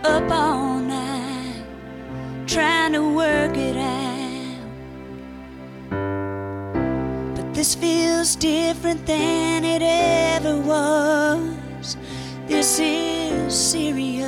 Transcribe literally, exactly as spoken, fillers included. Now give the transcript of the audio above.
up all night trying to work it out. But this feels different than it ever was. This is serious.